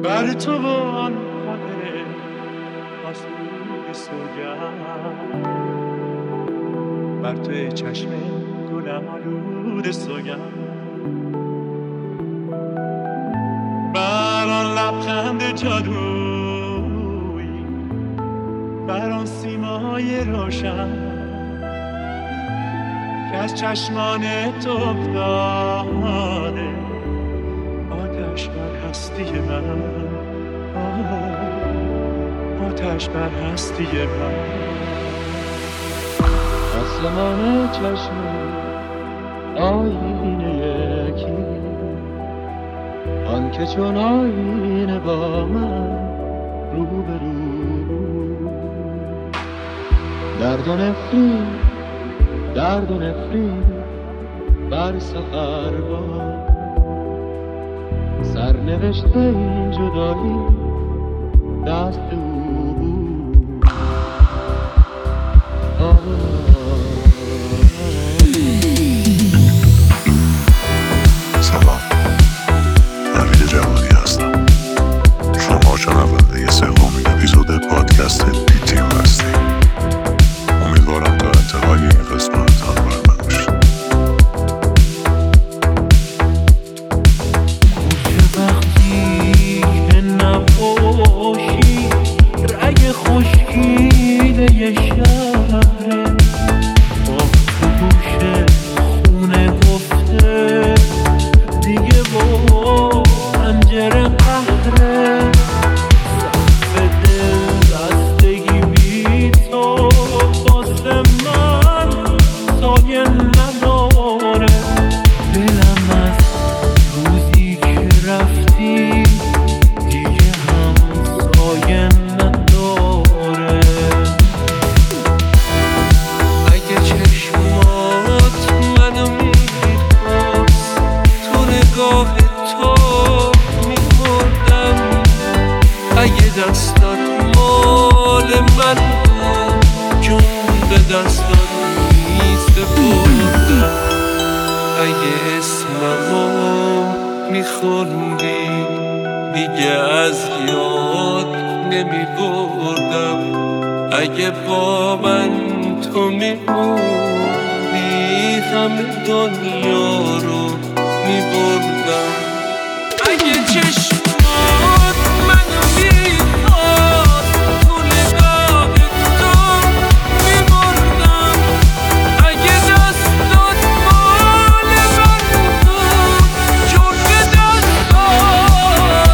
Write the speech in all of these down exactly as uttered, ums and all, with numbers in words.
بر تو و آن خاطره آسود سوگند، بر توی چشم گلم آلود سوگند، بر آن لبخند جادویی، بر آن سیمای روشن که از چشمان تو افتاده، آتش بر هستی من، آتش بر هستی من. آسمان چشم آینه یکی، آن که چون آینه با من رو به رو، درد و نفرین، درد و نفرین بر سفر با سرنوشت این جدایی دست او. سلام، نوید جوادی هستم. شما شنونده سومین اپیزود پادکست بی تیم هستید. امیدوارم تا انتهای این قسمت همراه من باشید. وقتی که نباشی رگ خشکیده یه شهره، با تو گوشه خونه گفته دیگه با پنجره قهره، سقف دل بستگی بی تو واسه من سایه نداره، دلم از روزی که رفتی دیگه هم سایه نداره. اگه چشمات منو میخواست تو نگاه تو میخوردم، اگه دستات مال من بود جون به دستات میسپردم، اگه اسممو میخوندی دیگه از یاد نمیبردم، اگه با من تو میموندی همه دنیا رو میبردم. اگه چشمات منو میخواست تو نگاه تو میبردم، اگه دستات مال من بود جون به دستات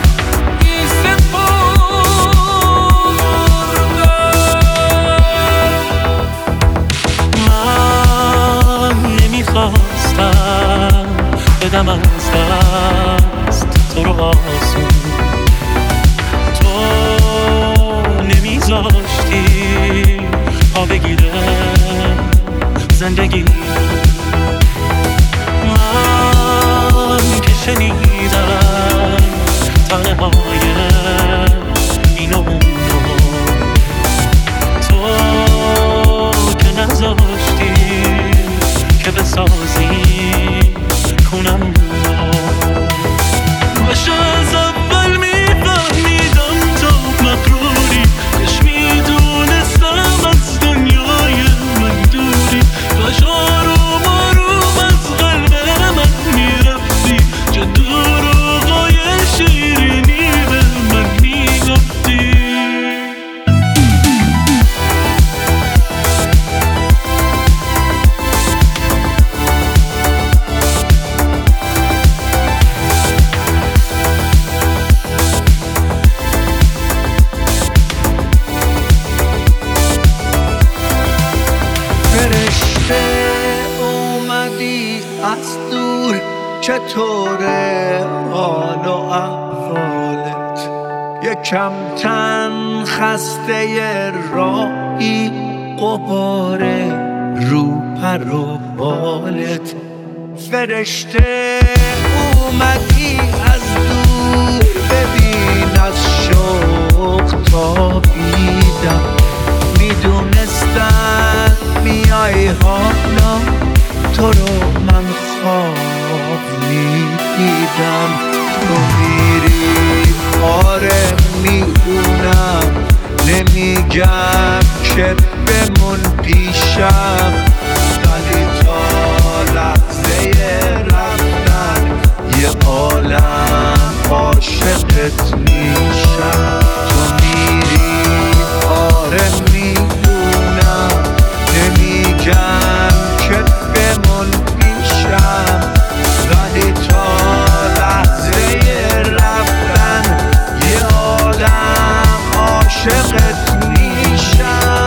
میسپردم. من نمیخواستم بدم از دست تو رو آسون، تو نمیذاشتی پا بگیره زندگی، من که شنیدم تنه های اینو اونو، تو که نذاشتی که بسازی کنم اونو. باشه از اول میفهمیدم تو مغروری، کاش میدونستم از دنیای من دوری، کاش آروم آروم از قلب من میرفتی، چه دروغای شیرینی به من میگفتی. فرشته اومدی از دور، چطوره حال و احوالت؟ یکم تن خسته راهی، غباره رو پر و بالت. فرشته اومدی از دور، ببین از شوق تابیدم، میدونستم میای حالا تو رو من خواب میدیدم، تو میری که بمون پیشم، ولی تا لحظه رفتن یه عالم عاشقت میشم. تو میری آره میدونم، نمیگم که بمون پیشم، ولی تا لحظه رفتن یه عالم عاشقت میشم.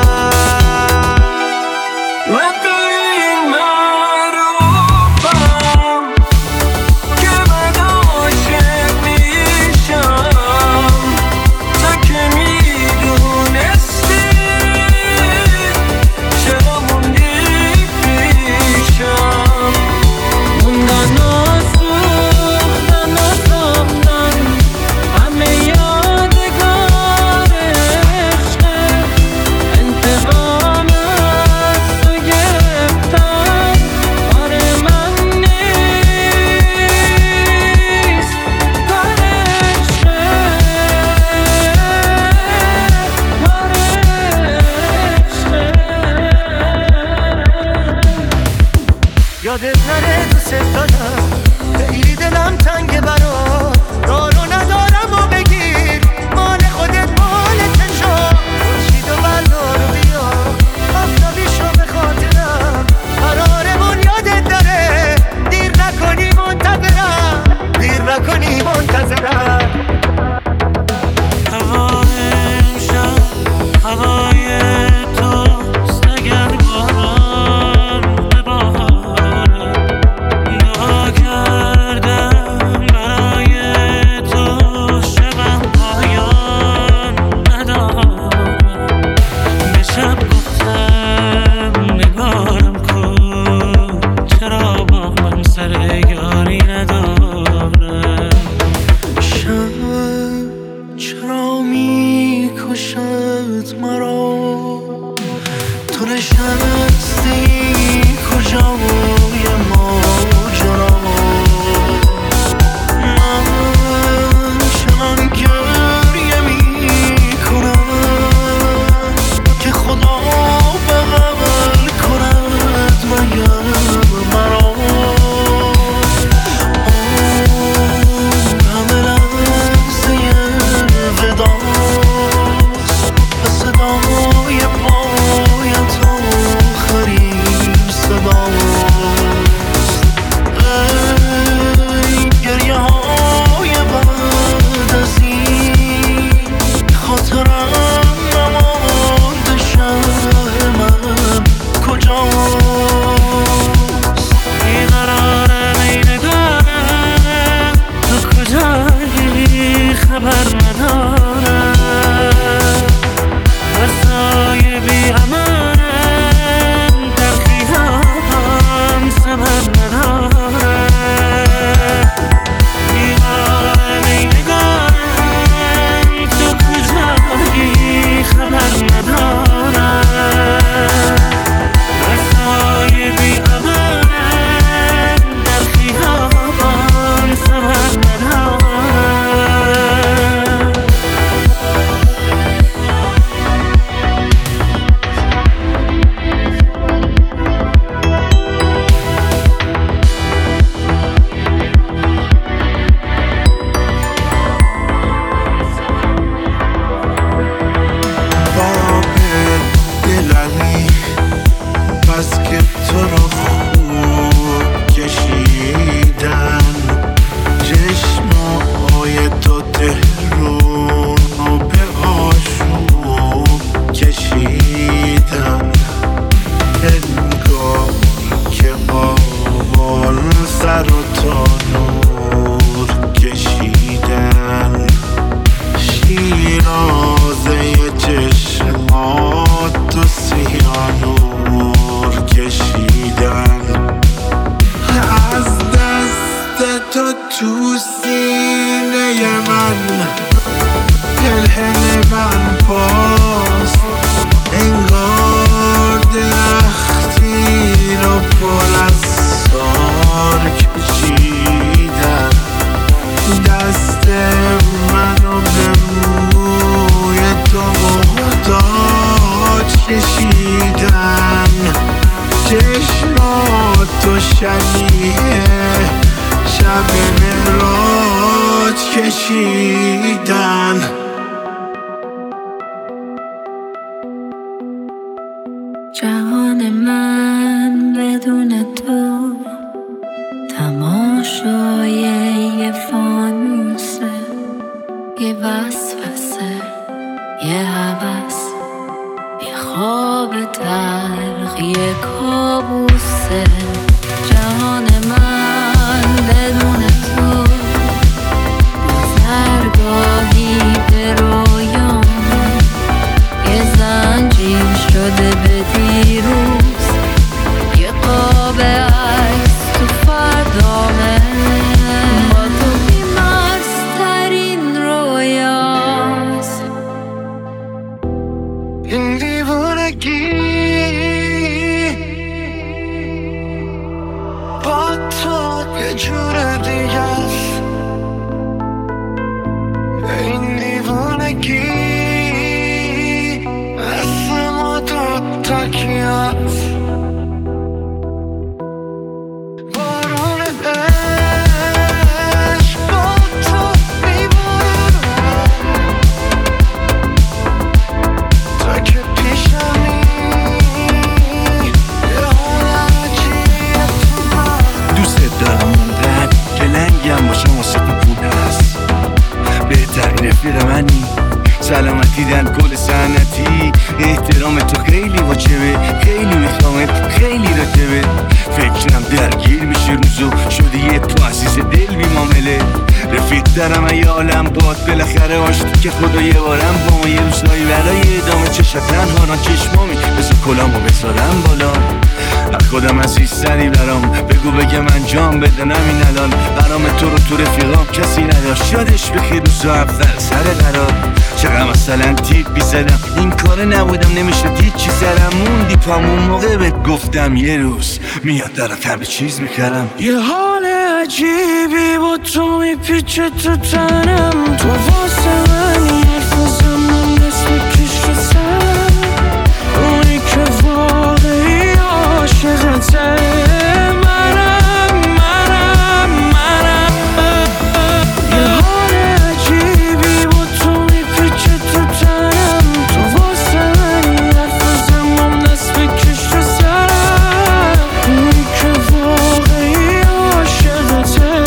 یادت نره دوست دارم، خیلی دلم تنگه برات، راه رو ندارم و بگیر مال خودت مال تشا، خورشید و بردار و بیا آفتابی شو به خاطرم، قرارمون یادت داره، دیر نکنی منتظرم، دیر نکنی منتظرم. هوای امشب هوای توست، اگر باران بباره دعا کردم برای تو، شبم پایان نداره. به شب گفتم نگارم کن، چرا با من سر یاری نداره. شب چرا میکشد مرا، تو نشستی کجای ماجرا، من چنان گریه میکنم که خدا بغل کند مگر مرا. همه لحظه وداست و صدای پایت آخرین صداست. ای گریه های بعد از این، خاطرم نمانده شهر من کجاست. بیقرارم ای نگارم، تو کجایی خبر ندارم، بسای بی امانم در خیابان سبب ندارم. بیقرارم ای نگارم، تو کجایی خبر ندارم، بسای بی امانم در خیابان سبب ندارم. باب دلمی بس که تو رو خوب کشیدن، چشمای تو تهرون رو به آشوب کشیدن، انگار که آوال سر و تا نور کشیدن، شیرازه چشمات و سیانور کشیدن. از دست تو تو سینه من هلهله من پاست، انگار درختی رو پر از سار کشیدن. دست منو به موی تو محتاج کشیدن. جهان من بدون تو تماشای یه فانوسه، یه وسوسه، یه هوس، یه خواب تلخ، یه کابوسه. جهان من بدون تو بازرگاهی به رویان، یه زنجیر شده به دیروز، یه قاب عکس تو فردامه. با تو بیمسترین رویاست این دیوانگی، با تو یه جور دیگه است. این دیوانگی مثل ما دوتا کی هست. بارون عشق با تو میباره تا که پیشمی یه حال عجیب تو من. دوست دارم اونقدر که لنگم باشم واسه تو پول هست. بهترین رفیق منی، سلامتی در کل سنتی. احترام تو خیلی واجبه، خیلی میخوامت، خیلی راجبه. فکرم درگیر میشه روزو، شدی یه تو عزیز دل بی معامله. رفیق دارم ای عالم باد، بالاخره آشتی که خدا یه بارم با ما یه روزایی برای ادامه. چشم تنها ران چشمامی بذار کلامو بذارم بالا. هر خودم عزیز سری برام بگو بگم انجام بدنم این الان. برام تو رو تو رفیقام کسی نداشت، یادش بخیر روزو اول سر قرار. چقدر مثلا تیپ بیزدم این کاره نبودم، نمیشه دید چی سرم موندی پام. اون موقع بهت گفتم یه روز میاد دارم همه چیز میکردم. یه حال عجیبی با تو میپیچه تو تنم. تو واسه منی حرفازم من دست میکش رو سرم. اونی که واقعی عاشقته منم، منم، منم. یه حال عجیبی با تو میپیچه تو تنم. تو واسه منی حرفازم من دست میکش رو سرم. اونی که واقعی عاشقته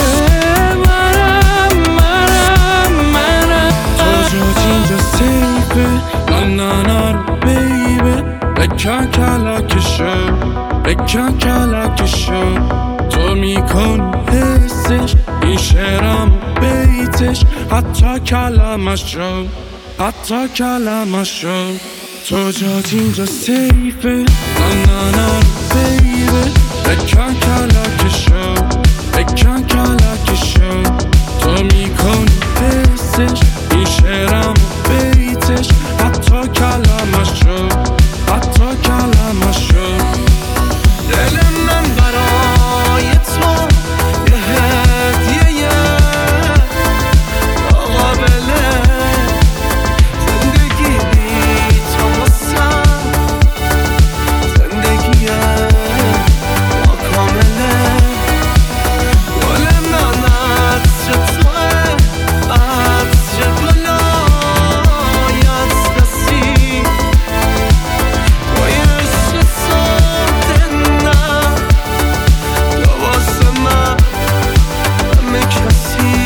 منم، منم، منم. تو جات اینجا سیفه، نانانا رو بیبه. بکن کلکشو، بکن کلکشو. تو میکن حسش این شعرم بیتش، حتی کلمش شو، حتی کلمش شو. تو جات اینجا سیفه، نانانا رو بیبه. بکن کلکشو، بکن کلکشو. تو میکن حسش این شعرم بیتش، حتی کلمش شو، حتی کلمش شو. دل من برای تو یه هدیه قابله. زندگی بی تو واسم زندگیه ناکامله. گل من عطر توه، عطر گلای اطلسی. توی عشق ساده نه یا واسه من همه کسی.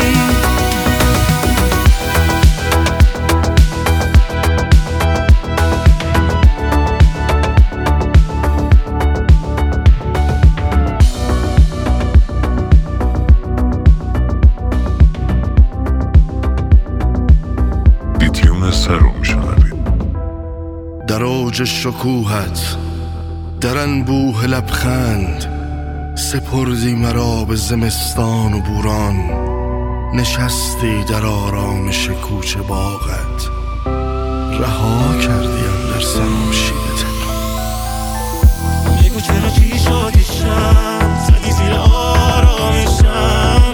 لیتیوم سر رو میشنوید. در اوج شکوهت، در انبوه لبخند، سپردی مرا به زمستان و بوران. نشستی در آرامش کوچه باغت، رها کردیم در سراشیب تهران. بگو چرا چی شدیشم، زدی زیر آرامشم.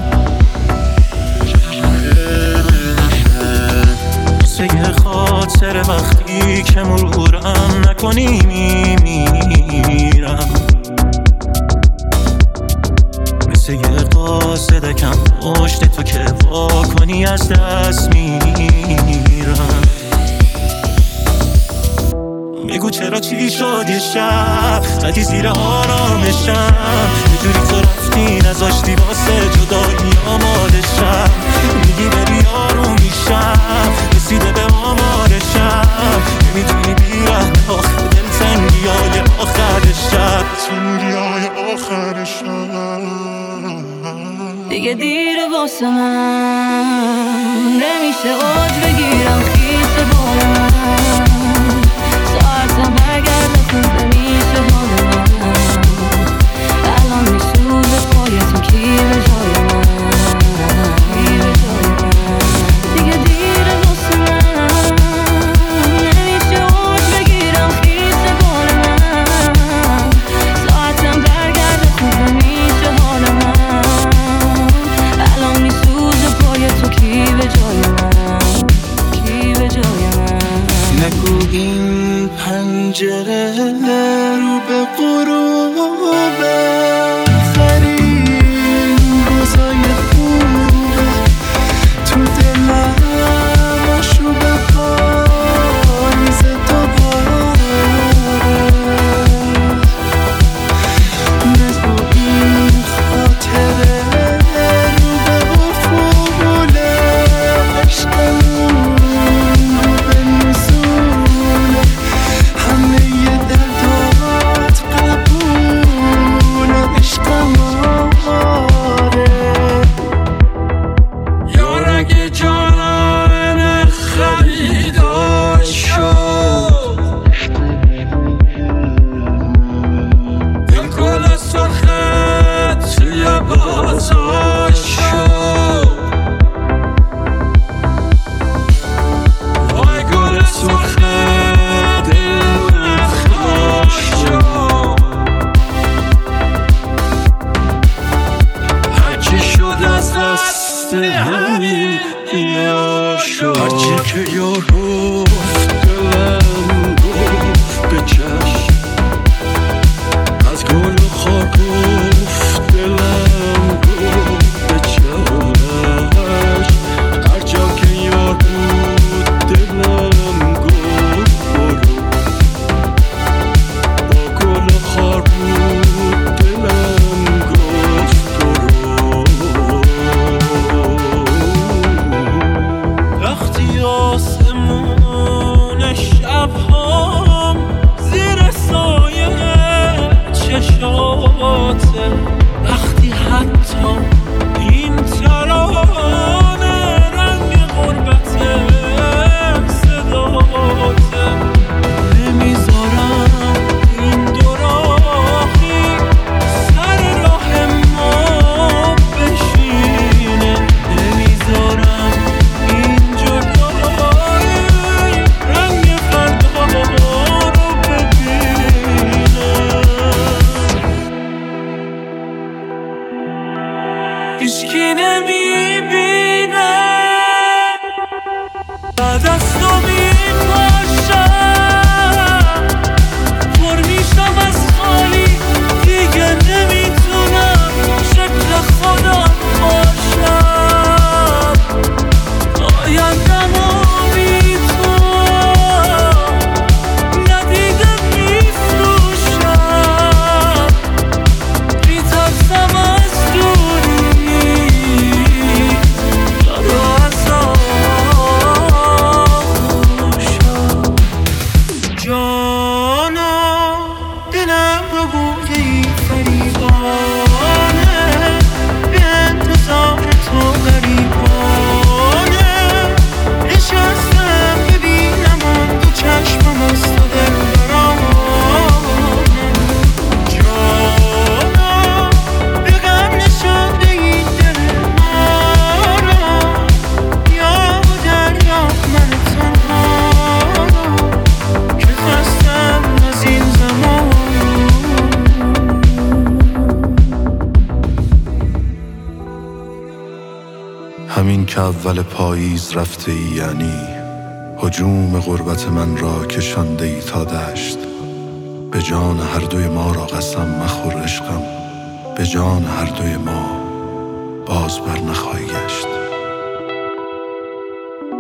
مثل خاطر وقتی که مرورم نکنی میمیرم. مثل یه قاصد کم پشت تو که واکن کنی از دست میرم. بگو چرا چی شد یه شب زدی زیر آرامشم، یه جوری تو رفتی نذاشتی واسه جدایی آمادشم. میگی بری آروم میشم، رسیده به آمارشم، نمیتونی بیرم آخه دل تنگی های آخر شب، تنگی های آخر شب. دیگه دیر واسه من، نمیشه اوج بگیرم خیس بال من، ساعتم برگرده خوب نمیشه حال من. الان میسوزه پای تو کی به جای من، کی به جای من. دیگه دیر واسه من، نمیشه اوج بگیرم خیس بال من، ساعتم برگرده خوب نمیشه حال من. الان میسوزه پای تو کی به جای من، کی به جای من. نگو این پنجره رو به غروبه، آخرین روزای خوبه تو دلم، آشوب پاییز دوباره. نگو این خاطره رو به افوله، عشقمون رو به نزوله، همه ی دردات قبوله، عشقم آره. یارگ جانان خریدار شد، دل گل سرخت توی بازار شد. وای گل سرخت دل خار شد، هرچی شد از دست همین یار شد. هرچی که یار گفت دلم گفت به چشم، از گل و خار گفت دلم گفت به چشم. هر جا که یار بود دلم گفت برو، با گل و خار بود دلم گفت برو. وقتی آسمون شب‌هام زیر سایه چشاته، وقتی حتی این ترانه رنگ غربت صداته، نمیذارم این دو راهی سر راه ما بشینه، نمیذارم این جدایی رنگ فردا رو ببینه. هیچکی نمیبینه بعد از تو میپاشم، پر میشم از خالی، دیگه نمیتونم شکل خودم باشم. آیندم و بی تو ندیده میفروشم، میترسم از دوری یا رو از آغوشم. جانا دلم رو بوی فریبانه، به انتظار تو غریبانه، نشستم ببینم اون دو چشمم از تو دل برانه. جانا به غم نشانده این دل ما، یا دریا من تنها که خستم از این زمان. همین که اول پاییز رفته ای، یعنی هجوم غربت من را کشانده ای تا دشت. به جان هر دوی ما را قسم مخور عشقم، به جان هر دوی ما باز بر نخواهی گشت.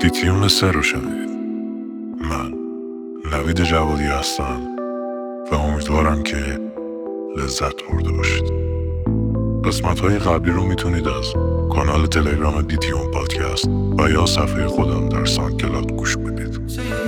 دیتیون سه رو شنیدید. من نوید جوادی هستم و امیدوارم که لذت برده باشید. قسمت های قبلی رو میتونید از کانال تلگرام دیتیون پادکست و یا صفحه خودم در ساندکلاد گوش بدید.